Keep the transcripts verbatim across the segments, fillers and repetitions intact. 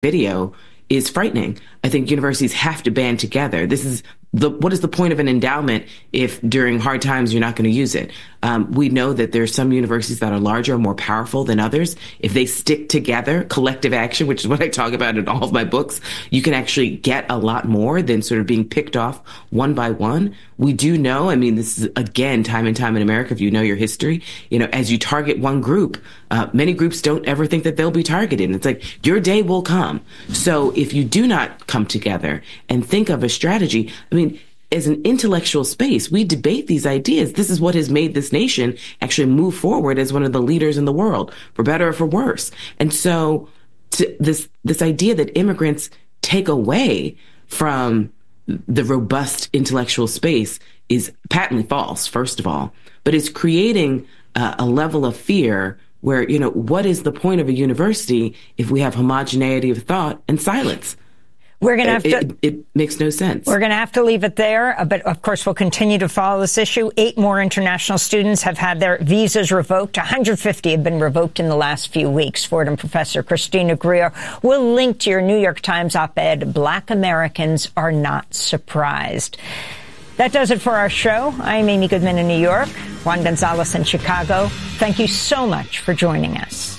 video is frightening. I think universities have to band together. This is the, what is the point of an endowment if during hard times you're not going to use it? Um, we know that there are some universities that are larger and more powerful than others. If they stick together, collective action, which is what I talk about in all of my books, you can actually get a lot more than sort of being picked off one by one. We do know, I mean, this is, again, time and time in America, if you know your history, you know, as you target one group, uh, many groups don't ever think that they'll be targeted. And it's like, your day will come. So if you do not come together and think of a strategy, I mean, as an intellectual space, we debate these ideas. This is what has made this nation actually move forward as one of the leaders in the world, for better or for worse. And so to this, this idea that immigrants take away from the robust intellectual space is patently false, first of all, but it's creating uh, a level of fear where, you know, what is the point of a university if we have homogeneity of thought and silence? We're going to have to. It, it makes no sense. We're going to have to leave it there. But of course, we'll continue to follow this issue. Eight more international students have had their visas revoked. one hundred fifty have been revoked in the last few weeks. Fordham professor Christina Greer will link to your New York Times op-ed, Black Americans Are Not Surprised. That does it for our show. I'm Amy Goodman in New York, Juan Gonzalez in Chicago. Thank you so much for joining us.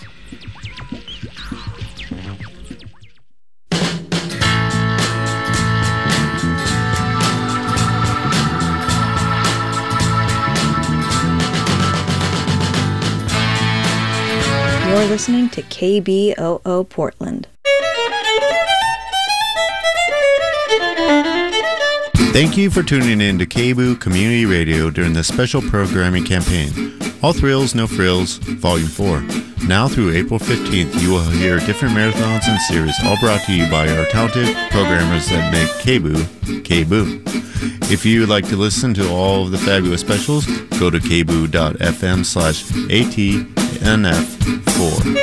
You're listening to K B O O Portland. Thank you for tuning in to K B O O Community Radio during the special programming campaign, All Thrills, No Frills, Volume four. Now through April fifteenth, you will hear different marathons and series, all brought to you by our talented programmers that make K B O O, K B O O. If you would like to listen to all of the fabulous specials, go to kboo.fm slash ATNF4.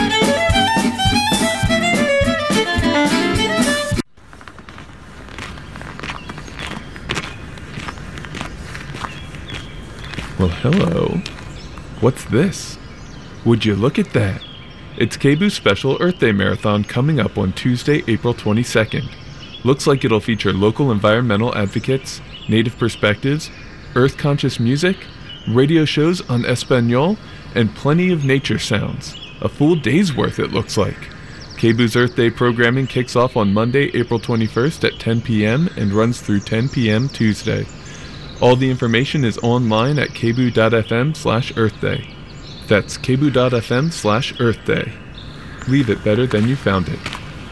Well, hello. What's this? Would you look at that? It's K B O O's special Earth Day Marathon coming up on Tuesday, April twenty-second. Looks like it'll feature local environmental advocates, native perspectives, earth-conscious music, radio shows on Espanol, and plenty of nature sounds. A full day's worth, it looks like. K B O O's Earth Day programming kicks off on Monday, April twenty-first at ten p.m. and runs through ten p.m. Tuesday. All the information is online at kboo.fm slash earthday. That's kboo.fm slash earthday. Leave it better than you found it.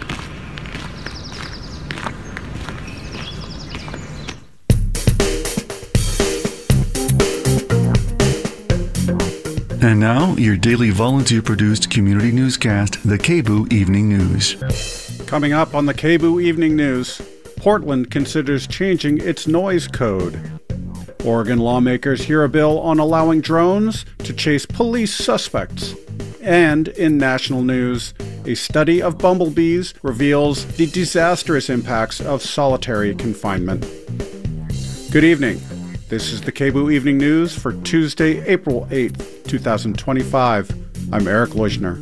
And now, your daily volunteer-produced community newscast, the K B O O Evening News. Coming up on the K B O O Evening News, Portland considers changing its noise code. Oregon lawmakers hear a bill on allowing drones to chase police suspects. And in national news, a study of bumblebees reveals the disastrous impacts of solitary confinement. Good evening. This is the K B O O Evening News for Tuesday, April eighth, twenty twenty-five. I'm Eric Leuschner.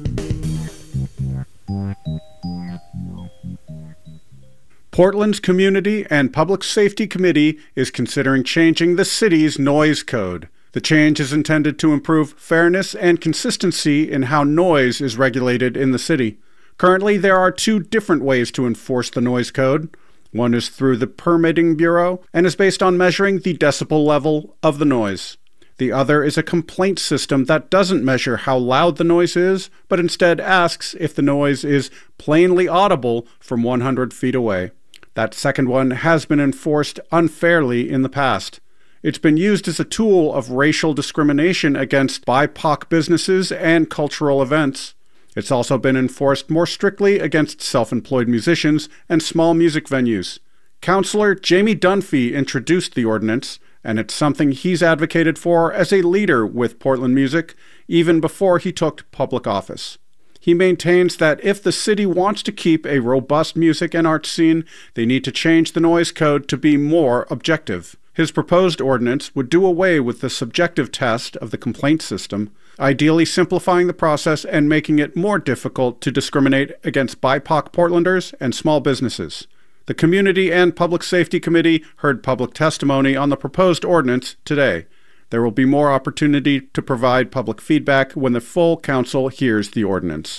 Portland's Community and Public Safety Committee is considering changing the city's noise code. The change is intended to improve fairness and consistency in how noise is regulated in the city. Currently, there are two different ways to enforce the noise code. One is through the Permitting Bureau and is based on measuring the decibel level of the noise. The other is a complaint system that doesn't measure how loud the noise is, but instead asks if the noise is plainly audible from one hundred feet away. That second one has been enforced unfairly in the past. It's been used as a tool of racial discrimination against B I P O C businesses and cultural events. It's also been enforced more strictly against self-employed musicians and small music venues. Councillor Jamie Dunphy introduced the ordinance, and it's something he's advocated for as a leader with Portland music, even before he took public office. He maintains that if the city wants to keep a robust music and arts scene, they need to change the noise code to be more objective. His proposed ordinance would do away with the subjective test of the complaint system, ideally simplifying the process and making it more difficult to discriminate against B I P O C Portlanders and small businesses. The Community and Public Safety Committee heard public testimony on the proposed ordinance today. There will be more opportunity to provide public feedback when the full council hears the ordinance.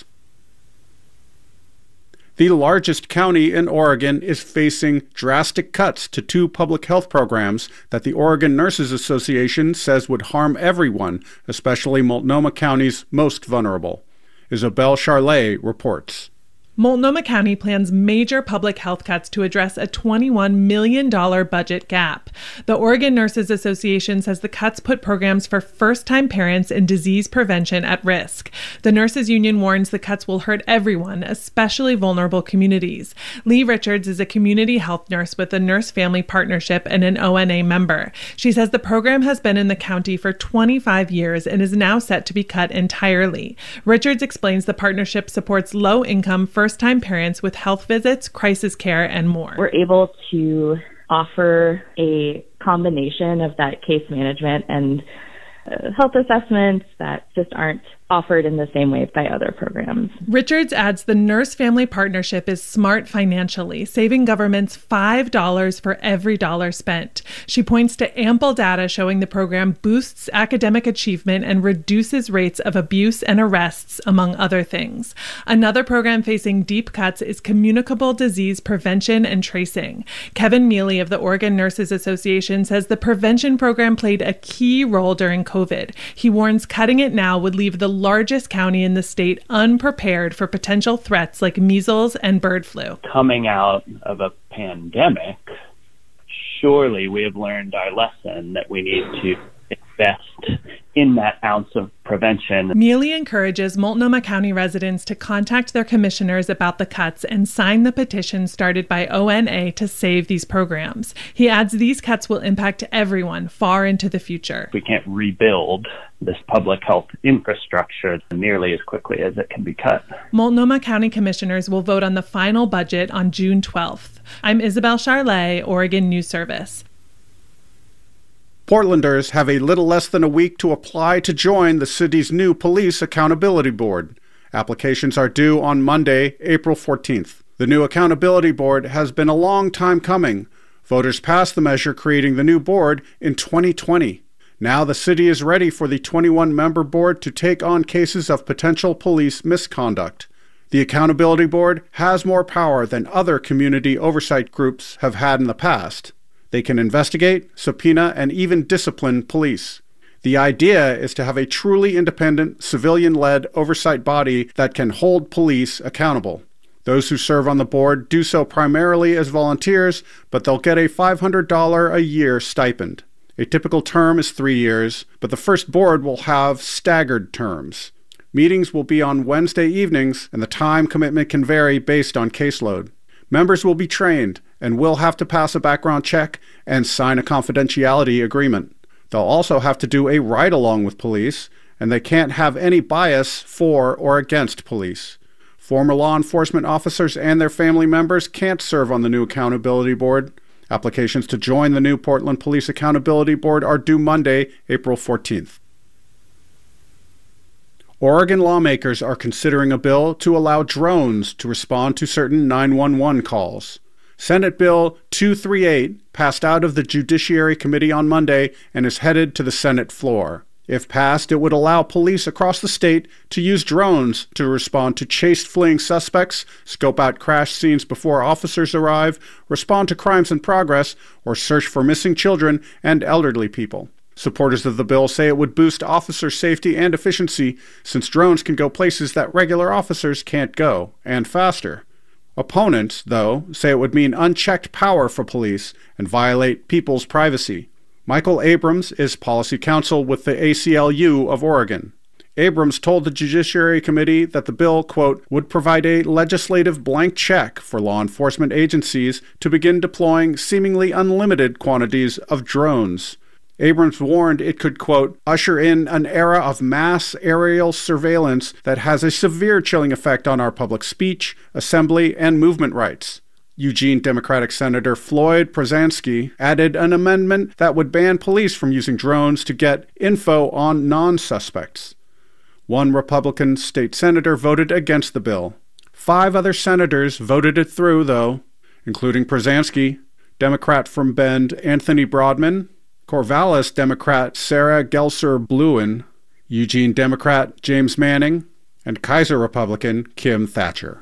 The largest county in Oregon is facing drastic cuts to two public health programs that the Oregon Nurses Association says would harm everyone, especially Multnomah County's most vulnerable. Isabel Charlet reports. Multnomah County plans major public health cuts to address a twenty-one million dollars budget gap. The Oregon Nurses Association says the cuts put programs for first-time parents and disease prevention at risk. The Nurses Union warns the cuts will hurt everyone, especially vulnerable communities. Lee Richards is a community health nurse with the Nurse Family Partnership and an O N A member. She says the program has been in the county for twenty-five years and is now set to be cut entirely. Richards explains the partnership supports low-income first first-time parents with health visits, crisis care, and more. We're able to offer a combination of that case management and uh, health assessments that just aren't offered in the same way by other programs. Richards adds the Nurse Family Partnership is smart financially, saving governments five dollars for every dollar spent. She points to ample data showing the program boosts academic achievement and reduces rates of abuse and arrests, among other things. Another program facing deep cuts is communicable disease prevention and tracing. Kevin Mealy of the Oregon Nurses Association says the prevention program played a key role during COVID. He warns cutting it now would leave the largest county in the state unprepared for potential threats like measles and bird flu. Coming out of a pandemic, surely we have learned our lesson that we need to invest in that ounce of prevention. Mealy encourages Multnomah County residents to contact their commissioners about the cuts and sign the petition started by O N A to save these programs. He adds these cuts will impact everyone far into the future. We can't rebuild this public health infrastructure nearly as quickly as it can be cut. Multnomah County commissioners will vote on the final budget on June twelfth. I'm Isabel Charlet, Oregon News Service. Portlanders have a little less than a week to apply to join the city's new Police Accountability Board. Applications are due on Monday, April fourteenth. The new Accountability Board has been a long time coming. Voters passed the measure creating the new board in twenty twenty. Now the city is ready for the twenty-one member board to take on cases of potential police misconduct. The Accountability Board has more power than other community oversight groups have had in the past. They can investigate, subpoena, and even discipline police. The idea is to have a truly independent, civilian-led oversight body that can hold police accountable. Those who serve on the board do so primarily as volunteers, but they'll get a five hundred dollars a year stipend. A typical term is three years, but the first board will have staggered terms. Meetings will be on Wednesday evenings, and the time commitment can vary based on caseload. Members will be trained and will have to pass a background check and sign a confidentiality agreement. They'll also have to do a ride-along with police, and they can't have any bias for or against police. Former law enforcement officers and their family members can't serve on the new Accountability Board. Applications to join the new Portland Police Accountability Board are due Monday, April fourteenth. Oregon lawmakers are considering a bill to allow drones to respond to certain nine one one calls. Senate Bill two thirty-eight passed out of the Judiciary Committee on Monday and is headed to the Senate floor. If passed, it would allow police across the state to use drones to respond to chased fleeing suspects, scope out crash scenes before officers arrive, respond to crimes in progress, or search for missing children and elderly people. Supporters of the bill say it would boost officer safety and efficiency, since drones can go places that regular officers can't go, and faster. Opponents, though, say it would mean unchecked power for police and violate people's privacy. Michael Abrams is policy counsel with the A C L U of Oregon. Abrams told the Judiciary Committee that the bill, quote, would provide a legislative blank check for law enforcement agencies to begin deploying seemingly unlimited quantities of drones. Abrams warned it could, quote, usher in an era of mass aerial surveillance that has a severe chilling effect on our public speech, assembly, and movement rights. Eugene Democratic Senator Floyd Prozanski added an amendment that would ban police from using drones to get info on non-suspects. One Republican state senator voted against the bill. Five other senators voted it through, though, including Przansky, Democrat from Bend Anthony Broadman, Corvallis Democrat Sarah Gelser-Bluen, Eugene Democrat James Manning, and Kaiser Republican Kim Thatcher.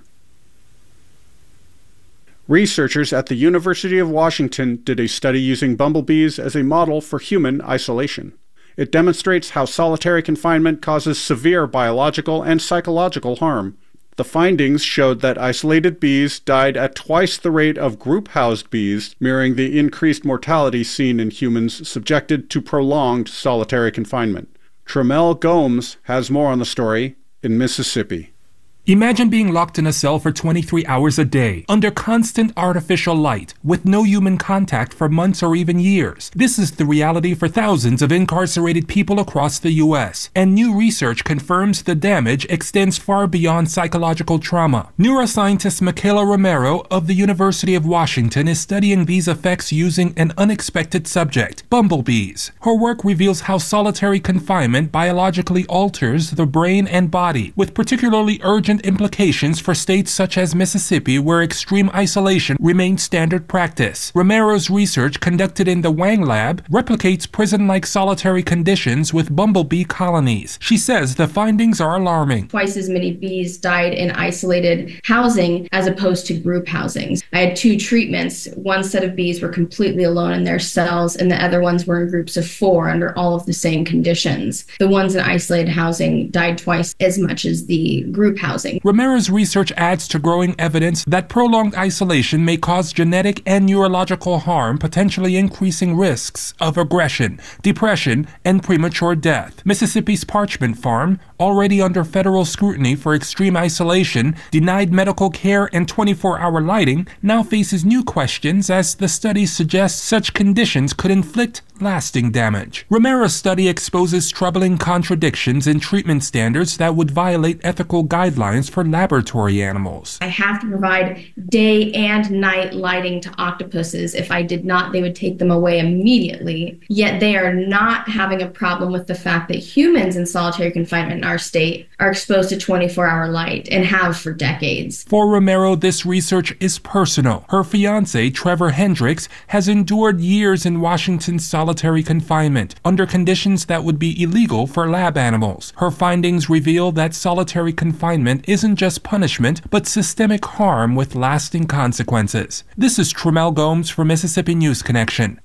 Researchers at the University of Washington did a study using bumblebees as a model for human isolation. It demonstrates how solitary confinement causes severe biological and psychological harm. The findings showed that isolated bees died at twice the rate of group-housed bees, mirroring the increased mortality seen in humans subjected to prolonged solitary confinement. Tremel Gomes has more on the story in Mississippi. Imagine being locked in a cell for twenty-three hours a day, under constant artificial light, with no human contact for months or even years. This is the reality for thousands of incarcerated people across the U S, and new research confirms the damage extends far beyond psychological trauma. Neuroscientist Michaela Romero of the University of Washington is studying these effects using an unexpected subject, bumblebees. Her work reveals how solitary confinement biologically alters the brain and body, with particularly urgent implications for states such as Mississippi, where extreme isolation remains standard practice. Romero's research, conducted in the Wang Lab, replicates prison-like solitary conditions with bumblebee colonies. She says the findings are alarming. Twice as many bees died in isolated housing as opposed to group housings. I had two treatments. One set of bees were completely alone in their cells, and the other ones were in groups of four under all of the same conditions. The ones in isolated housing died twice as much as the group housing. Romero's research adds to growing evidence that prolonged isolation may cause genetic and neurological harm, potentially increasing risks of aggression, depression, and premature death. Mississippi's Parchment Farm, already under federal scrutiny for extreme isolation, denied medical care, and twenty-four hour lighting, now faces new questions as the study suggests such conditions could inflict lasting damage. Romero's study exposes troubling contradictions in treatment standards that would violate ethical guidelines for laboratory animals. I have to provide day and night lighting to octopuses. If I did not, they would take them away immediately. Yet they are not having a problem with the fact that humans in solitary confinement in our state are exposed to twenty-four hour light and have for decades. For Romero, this research is personal. Her fiance, Trevor Hendricks, has endured years in Washington's solitary confinement under conditions that would be illegal for lab animals. Her findings reveal that solitary confinement isn't just punishment, but systemic harm with lasting consequences. This is Tremel Gomes for Mississippi News Connection.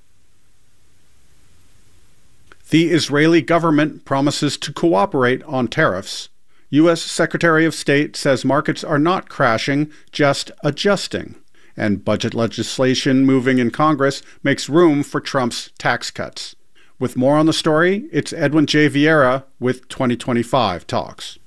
The Israeli government promises to cooperate on tariffs. U S Secretary of State says markets are not crashing, just adjusting. And budget legislation moving in Congress makes room for Trump's tax cuts. With more on the story, it's Edwin J. Vieira with twenty twenty-five Talks.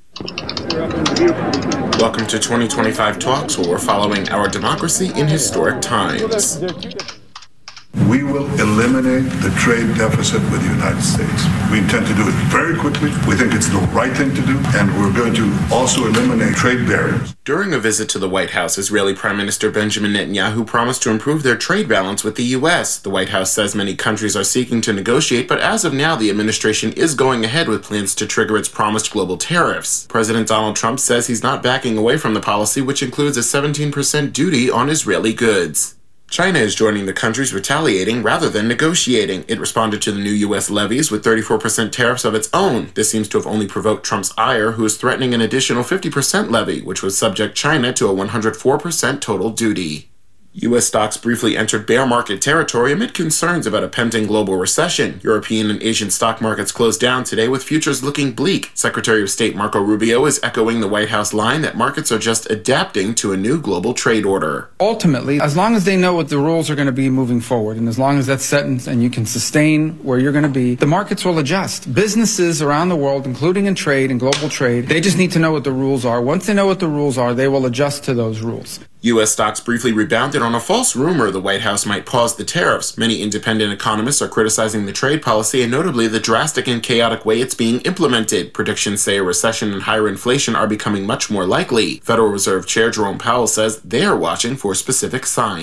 Welcome to twenty twenty-five Talks, where we're following our democracy in historic times. We will eliminate the trade deficit with the United States. We intend to do it very quickly. We think it's the right thing to do, and we're going to also eliminate trade barriers. During a visit to the White House, Israeli Prime Minister Benjamin Netanyahu promised to improve their trade balance with the U S. The White House says many countries are seeking to negotiate, but as of now, the administration is going ahead with plans to trigger its promised global tariffs. President Donald Trump says he's not backing away from the policy, which includes a seventeen percent duty on Israeli goods. China is joining the countries retaliating rather than negotiating. It responded to the new U S levies with thirty-four percent tariffs of its own. This seems to have only provoked Trump's ire, who is threatening an additional fifty percent levy, which would subject China to a one hundred four percent total duty. U S stocks briefly entered bear market territory amid concerns about a pending global recession. European and Asian stock markets closed down today with futures looking bleak. Secretary of State Marco Rubio is echoing the White House line that markets are just adapting to a new global trade order. Ultimately, as long as they know what the rules are going to be moving forward, and as long as that's set and you can sustain where you're going to be, the markets will adjust. Businesses around the world, including in trade and global trade, they just need to know what the rules are. Once they know what the rules are, they will adjust to those rules. U S stocks briefly rebounded on a false rumor the White House might pause the tariffs. Many independent economists are criticizing the trade policy and notably the drastic and chaotic way it's being implemented. Predictions say a recession and higher inflation are becoming much more likely. Federal Reserve Chair Jerome Powell says they are watching for specific signs.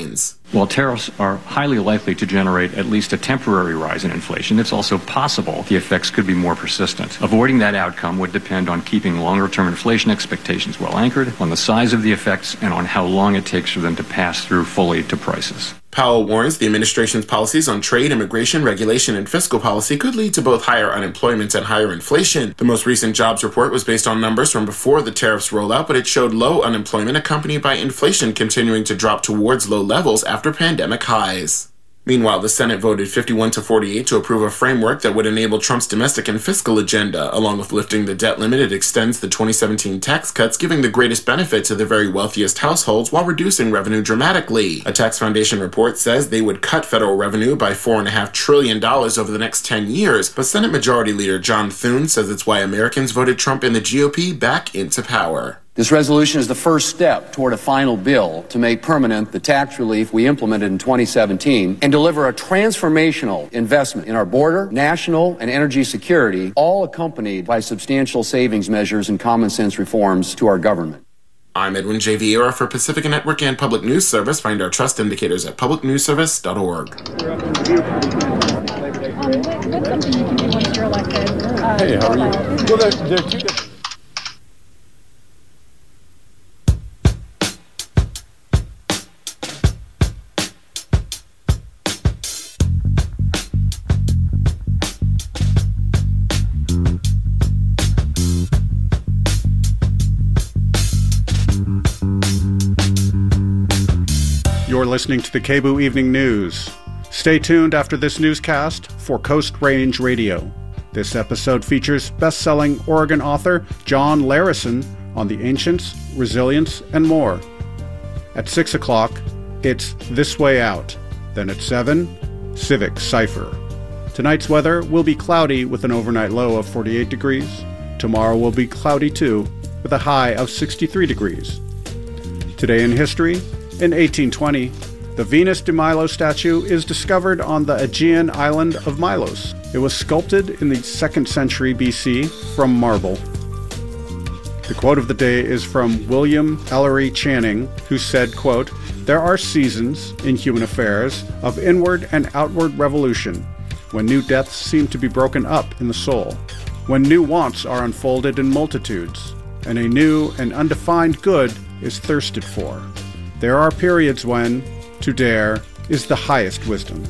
While tariffs are highly likely to generate at least a temporary rise in inflation, it's also possible the effects could be more persistent. Avoiding that outcome would depend on keeping longer-term inflation expectations well anchored, on the size of the effects, and on how long it takes for them to pass through fully to prices. Powell warns the administration's policies on trade, immigration, regulation, and fiscal policy could lead to both higher unemployment and higher inflation. The most recent jobs report was based on numbers from before the tariffs rollout, but it showed low unemployment accompanied by inflation continuing to drop towards low levels after pandemic highs. Meanwhile, the Senate voted fifty-one to forty-eight to approve a framework that would enable Trump's domestic and fiscal agenda. Along with lifting the debt limit, it extends the twenty seventeen tax cuts, giving the greatest benefit to the very wealthiest households while reducing revenue dramatically. A Tax Foundation report says they would cut federal revenue by four point five trillion dollars over the next ten years, but Senate Majority Leader John Thune says it's why Americans voted Trump and the G O P back into power. This resolution is the first step toward a final bill to make permanent the tax relief we implemented in twenty seventeen and deliver a transformational investment in our border, national, and energy security, all accompanied by substantial savings measures and common sense reforms to our government. I'm Edwin J. Vieira for Pacifica Network and Public News Service. Find our trust indicators at public news service dot org. Hey, how are you? Well, there, there are two different... You're listening to the K B O O Evening News. Stay tuned after this newscast for Coast Range Radio. This episode features best-selling Oregon author John Larison on the ancients, resilience, and more. At six o'clock, it's This Way Out. Then at seven, Civic Cipher. Tonight's weather will be cloudy with an overnight low of forty-eight degrees. Tomorrow will be cloudy too, with a high of sixty-three degrees. Today in history, in eighteen twenty, the Venus de Milo statue is discovered on the Aegean island of Milos. It was sculpted in the second century B C from marble. The quote of the day is from William Ellery Channing, who said, quote, "There are seasons in human affairs of inward and outward revolution, when new depths seem to be broken up in the soul, when new wants are unfolded in multitudes, and a new and undefined good is thirsted for. There are periods when to dare is the highest wisdom."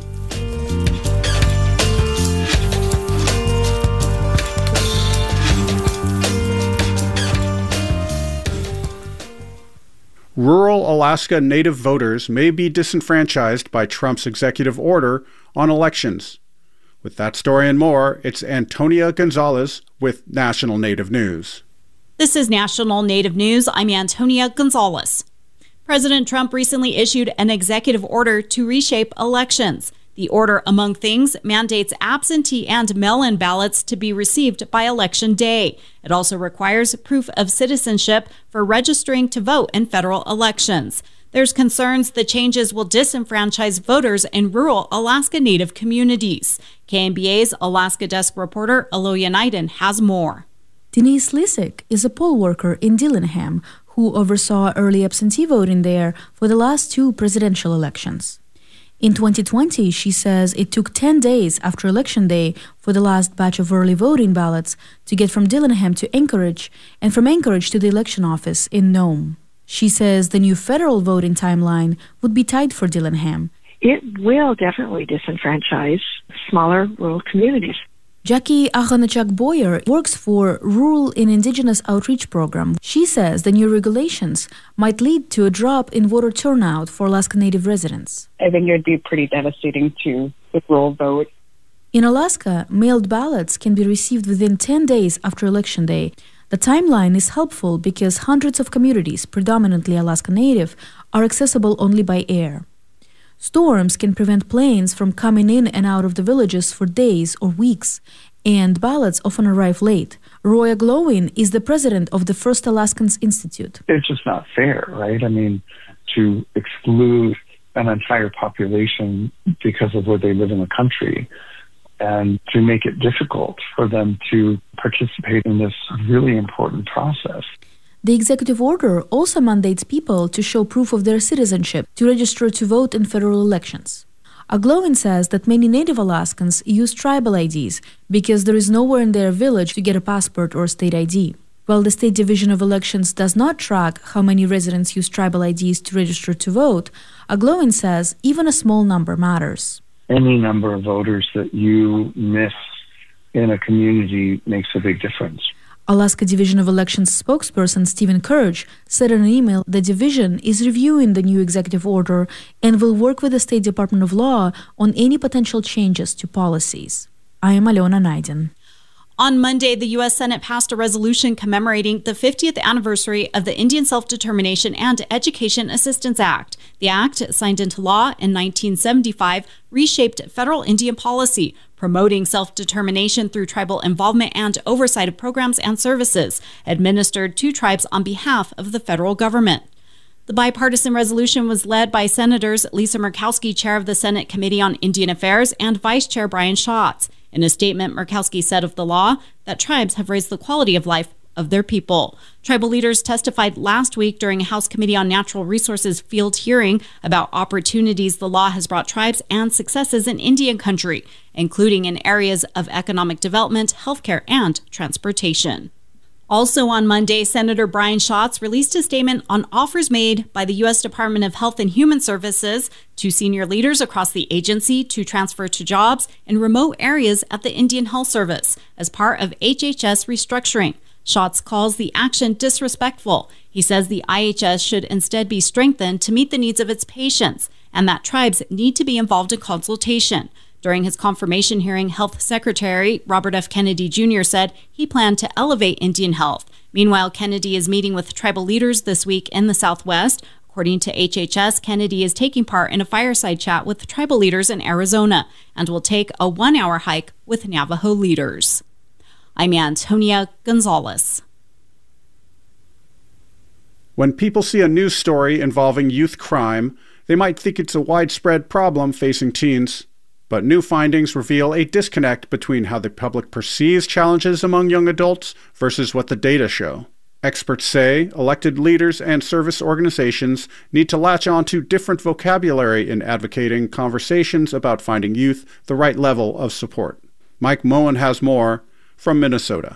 Rural Alaska Native voters may be disenfranchised by Trump's executive order on elections. With that story and more, it's Antonia Gonzalez with National Native News. This is National Native News. I'm Antonia Gonzalez. President Trump recently issued an executive order to reshape elections. The order, among things, mandates absentee and mail-in ballots to be received by Election Day. It also requires proof of citizenship for registering to vote in federal elections. There's concerns the changes will disenfranchise voters in rural Alaska Native communities. K M B A's Alaska Desk reporter Aloya Naiden has more. Denise Lisick is a poll worker in Dillingham who oversaw early absentee voting there for the last two presidential elections. In twenty twenty, she says it took ten days after Election Day for the last batch of early voting ballots to get from Dillingham to Anchorage and from Anchorage to the election office in Nome. She says the new federal voting timeline would be tight for Dillingham. It will definitely disenfranchise smaller rural communities. Jackie Achanachak Boyer works for Rural and Indigenous Outreach Program. She says the new regulations might lead to a drop in voter turnout for Alaska Native residents. I think it would be pretty devastating to the rural vote. In Alaska, mailed ballots can be received within ten days after Election Day. The timeline is helpful because hundreds of communities, predominantly Alaska Native, are accessible only by air. Storms can prevent planes from coming in and out of the villages for days or weeks, and ballots often arrive late. Roya Glowin is the president of the First Alaskans Institute. It's just not fair, right? I mean, to exclude an entire population because of where they live in the country and to make it difficult for them to participate in this really important process. The executive order also mandates people to show proof of their citizenship to register to vote in federal elections. Agloin says that many Native Alaskans use tribal I Ds because there is nowhere in their village to get a passport or state I D. While the State Division of Elections does not track how many residents use tribal I Ds to register to vote, Agloin says even a small number matters. Any number of voters that you miss in a community makes a big difference. Alaska Division of Elections spokesperson Stephen Kurge said in an email the division is reviewing the new executive order and will work with the State Department of Law on any potential changes to policies. I am Alona Naiden. On Monday, the U S Senate passed a resolution commemorating the fiftieth anniversary of the Indian Self-Determination and Education Assistance Act. The act, signed into law in nineteen seventy-five, reshaped federal Indian policy, promoting self-determination through tribal involvement and oversight of programs and services administered to tribes on behalf of the federal government. The bipartisan resolution was led by Senators Lisa Murkowski, chair of the Senate Committee on Indian Affairs, and Vice Chair Brian Schatz. In a statement, Murkowski said of the law that tribes have raised the quality of life of their people. Tribal leaders testified last week during a House Committee on Natural Resources field hearing about opportunities the law has brought tribes and successes in Indian country, including in areas of economic development, healthcare, and transportation. Also on Monday, Senator Brian Schatz released a statement on offers made by the U S Department of Health and Human Services to senior leaders across the agency to transfer to jobs in remote areas at the Indian Health Service as part of H H S restructuring. Schatz calls the action disrespectful. He says the I H S should instead be strengthened to meet the needs of its patients and that tribes need to be involved in consultation. During his confirmation hearing, Health Secretary Robert F. Kennedy Junior said he planned to elevate Indian health. Meanwhile, Kennedy is meeting with tribal leaders this week in the Southwest. According to H H S, Kennedy is taking part in a fireside chat with tribal leaders in Arizona and will take a one-hour hike with Navajo leaders. I'm Antonia Gonzalez. When people see a news story involving youth crime, they might think it's a widespread problem facing teens. But new findings reveal a disconnect between how the public perceives challenges among young adults versus what the data show. Experts say elected leaders and service organizations need to latch on to different vocabulary in advocating conversations about finding youth the right level of support. Mike Moen has more from Minnesota.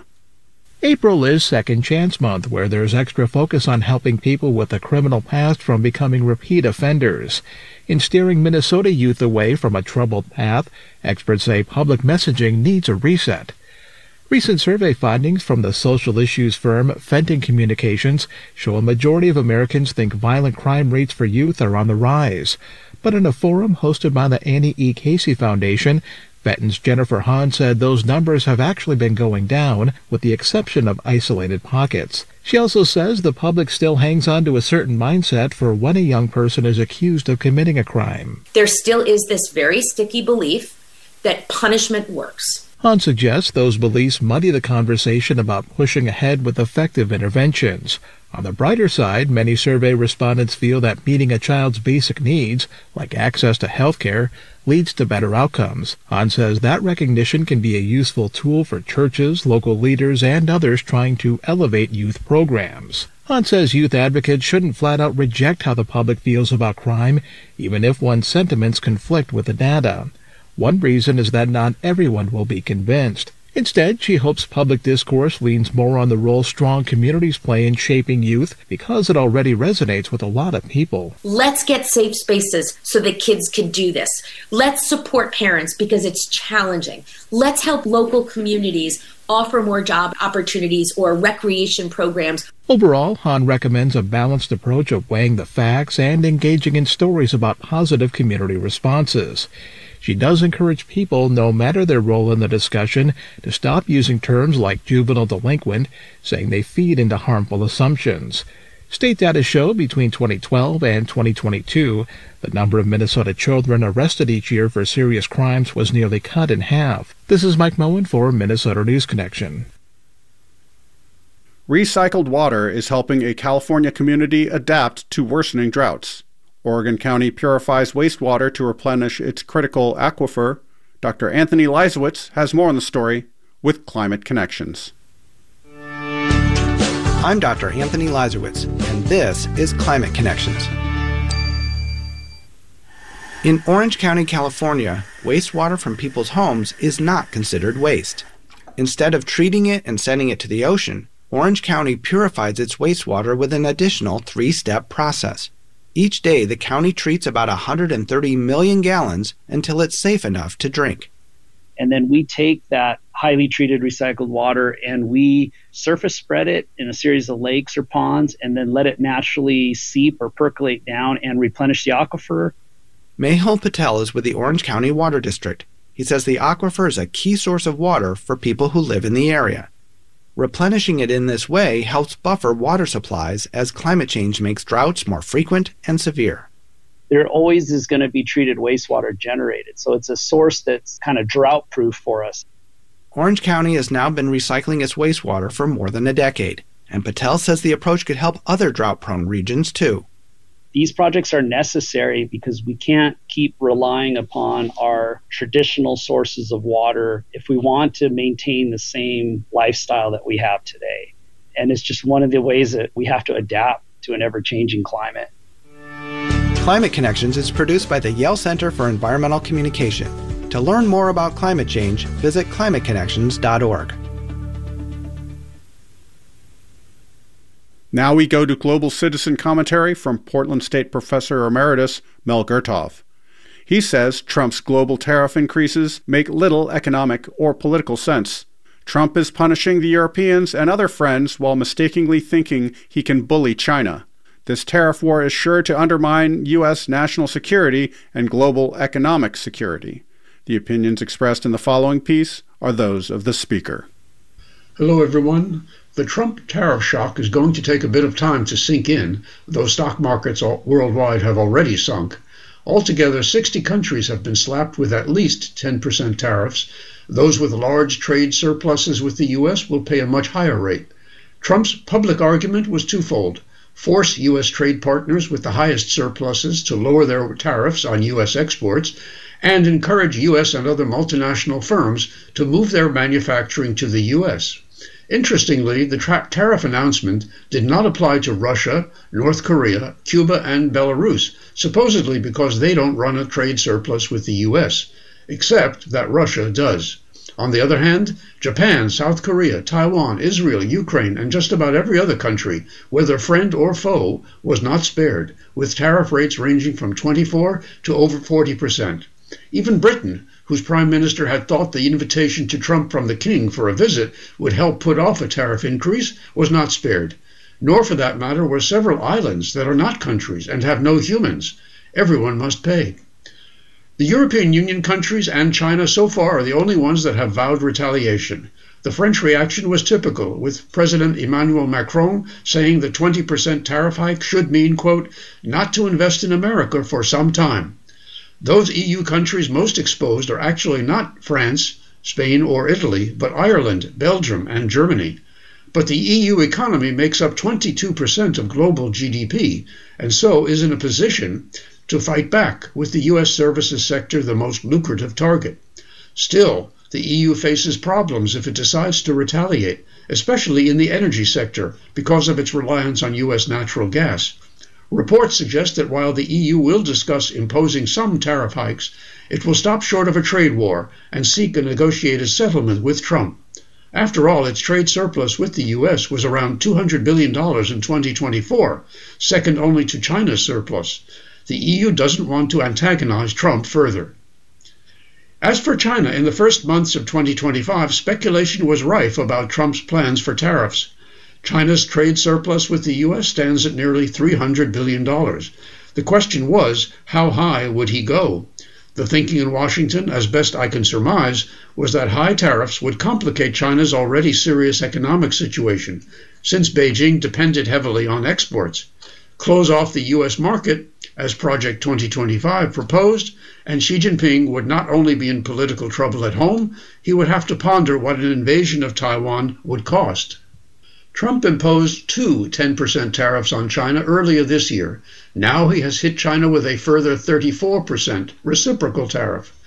April is Second Chance Month, where there's extra focus on helping people with a criminal past from becoming repeat offenders. In steering Minnesota youth away from a troubled path, experts say public messaging needs a reset. Recent survey findings from the social issues firm Fenton Communications show a majority of Americans think violent crime rates for youth are on the rise. But in a forum hosted by the Annie E. Casey Foundation, Fenton's Jennifer Hahn said those numbers have actually been going down, with the exception of isolated pockets. She also says the public still hangs on to a certain mindset for when a young person is accused of committing a crime. There still is this very sticky belief that punishment works. Hahn suggests those beliefs muddy the conversation about pushing ahead with effective interventions. On the brighter side, many survey respondents feel that meeting a child's basic needs, like access to health care, leads to better outcomes. Hahn says that recognition can be a useful tool for churches, local leaders, and others trying to elevate youth programs. Hahn says youth advocates shouldn't flat out reject how the public feels about crime, even if one's sentiments conflict with the data. One reason is that not everyone will be convinced. Instead, she hopes public discourse leans more on the role strong communities play in shaping youth because it already resonates with a lot of people. Let's get safe spaces so that kids can do this. Let's support parents because it's challenging. Let's help local communities offer more job opportunities or recreation programs. Overall, Hahn recommends a balanced approach of weighing the facts and engaging in stories about positive community responses. She does encourage people, no matter their role in the discussion, to stop using terms like juvenile delinquent, saying they feed into harmful assumptions. State data show between twenty twelve and twenty twenty-two, the number of Minnesota children arrested each year for serious crimes was nearly cut in half. This is Mike Moen for Minnesota News Connection. Recycled water is helping a California community adapt to worsening droughts. Oregon County purifies wastewater to replenish its critical aquifer. Doctor Anthony Leisowitz has more on the story with Climate Connections. I'm Doctor Anthony Lazarowitz, and this is Climate Connections. In Orange County, California, wastewater from people's homes is not considered waste. Instead of treating it and sending it to the ocean, Orange County purifies its wastewater with an additional three-step process. Each day, the county treats about one hundred thirty million gallons until it's safe enough to drink. And then we take that highly treated recycled water and we surface spread it in a series of lakes or ponds and then let it naturally seep or percolate down and replenish the aquifer. Mehul Patel is with the Orange County Water District. He says the aquifer is a key source of water for people who live in the area. Replenishing it in this way helps buffer water supplies as climate change makes droughts more frequent and severe. There always is going to be treated wastewater generated, so it's a source that's kind of drought-proof for us. Orange County has now been recycling its wastewater for more than a decade, and Patel says the approach could help other drought-prone regions too. These projects are necessary because we can't keep relying upon our traditional sources of water if we want to maintain the same lifestyle that we have today. And it's just one of the ways that we have to adapt to an ever-changing climate. Climate Connections is produced by the Yale Center for Environmental Communication. To learn more about climate change, visit climate connections dot org. Now we go to Global Citizen commentary from Portland State Professor Emeritus Mel Gertov. He says Trump's global tariff increases make little economic or political sense. Trump is punishing the Europeans and other friends while mistakenly thinking he can bully China. This tariff war is sure to undermine U S national security and global economic security. The opinions expressed in the following piece are those of the speaker. Hello, everyone. The Trump tariff shock is going to take a bit of time to sink in, though stock markets worldwide have already sunk. Altogether, sixty countries have been slapped with at least ten percent tariffs. Those with large trade surpluses with the U S will pay a much higher rate. Trump's public argument was twofold: force U S trade partners with the highest surpluses to lower their tariffs on U S exports, and encourage U S and other multinational firms to move their manufacturing to the U S. Interestingly, the tra- tariff announcement did not apply to Russia, North Korea, Cuba, and Belarus, supposedly because they don't run a trade surplus with the U S, except that Russia does. On the other hand, Japan, South Korea, Taiwan, Israel, Ukraine, and just about every other country, whether friend or foe, was not spared, with tariff rates ranging from twenty-four to over forty percent. Even Britain, whose prime minister had thought the invitation to Trump from the king for a visit would help put off a tariff increase, was not spared. Nor, for that matter, were several islands that are not countries and have no humans. Everyone must pay. The European Union countries and China so far are the only ones that have vowed retaliation. The French reaction was typical, with President Emmanuel Macron saying the twenty percent tariff hike should mean, quote, not to invest in America for some time. Those E U countries most exposed are actually not France, Spain, or Italy, but Ireland, Belgium, and Germany. But the E U economy makes up twenty-two percent of global G D P, and so is in a position to fight back, with the U S services sector the most lucrative target. Still, the E U faces problems if it decides to retaliate, especially in the energy sector, because of its reliance on U S natural gas. Reports suggest that while the E U will discuss imposing some tariff hikes, it will stop short of a trade war and seek a negotiated settlement with Trump. After all, its trade surplus with the U S was around two hundred billion dollars in twenty twenty-four, second only to China's surplus. The E U doesn't want to antagonize Trump further. As for China, in the first months of twenty twenty-five, speculation was rife about Trump's plans for tariffs. China's trade surplus with the U S stands at nearly three hundred billion dollars. The question was, how high would he go? The thinking in Washington, as best I can surmise, was that high tariffs would complicate China's already serious economic situation, since Beijing depended heavily on exports. Close off the U S market, as Project twenty twenty-five proposed, and Xi Jinping would not only be in political trouble at home, he would have to ponder what an invasion of Taiwan would cost. Trump imposed two ten percent tariffs on China earlier this year. Now he has hit China with a further thirty-four percent reciprocal tariff.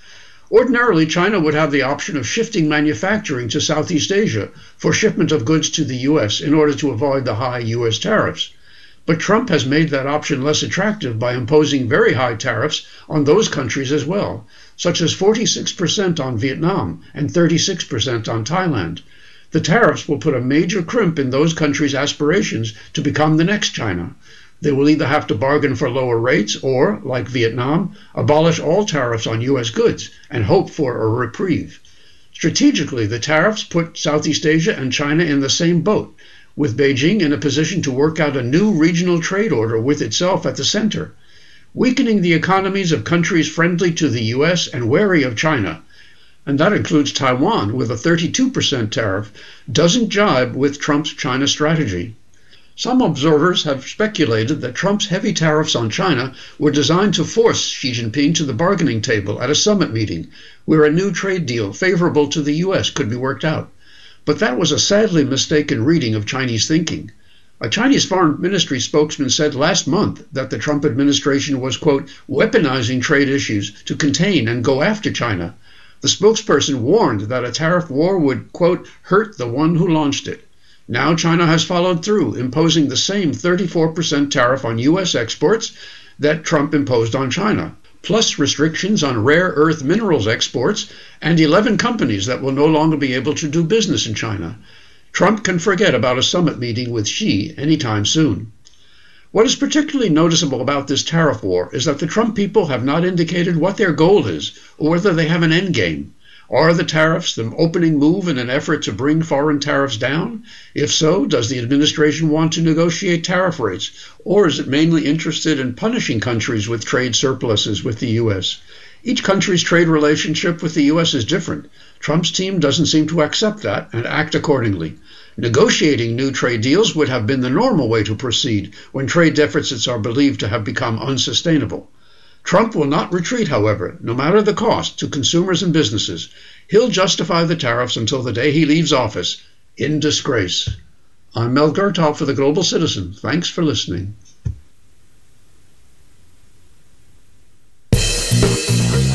Ordinarily, China would have the option of shifting manufacturing to Southeast Asia for shipment of goods to the U S in order to avoid the high U S tariffs. But Trump has made that option less attractive by imposing very high tariffs on those countries as well, such as forty-six percent on Vietnam and thirty-six percent on Thailand. The tariffs will put a major crimp in those countries' aspirations to become the next China. They will either have to bargain for lower rates or, like Vietnam, abolish all tariffs on U S goods and hope for a reprieve. Strategically, the tariffs put Southeast Asia and China in the same boat, with Beijing in a position to work out a new regional trade order with itself at the center. Weakening the economies of countries friendly to the U S and wary of China, and that includes Taiwan with a thirty-two percent tariff, doesn't jibe with Trump's China strategy. Some observers have speculated that Trump's heavy tariffs on China were designed to force Xi Jinping to the bargaining table at a summit meeting, where a new trade deal favorable to the U S could be worked out. But that was a sadly mistaken reading of Chinese thinking. A Chinese Foreign Ministry spokesman said last month that the Trump administration was, quote, weaponizing trade issues to contain and go after China. The spokesperson warned that a tariff war would, quote, hurt the one who launched it. Now China has followed through, imposing the same thirty-four percent tariff on U S exports that Trump imposed on China, plus restrictions on rare earth minerals exports and eleven companies that will no longer be able to do business in China. Trump can forget about a summit meeting with Xi anytime soon. What is particularly noticeable about this tariff war is that the Trump people have not indicated what their goal is or whether they have an end game. Are the tariffs the opening move in an effort to bring foreign tariffs down? If so, does the administration want to negotiate tariff rates, or is it mainly interested in punishing countries with trade surpluses with the U S? Each country's trade relationship with the U S is different. Trump's team doesn't seem to accept that and act accordingly. Negotiating new trade deals would have been the normal way to proceed when trade deficits are believed to have become unsustainable. Trump will not retreat, however, no matter the cost to consumers and businesses. He'll justify the tariffs until the day he leaves office, in disgrace. I'm Mel Gertow for the Global Citizen. Thanks for listening.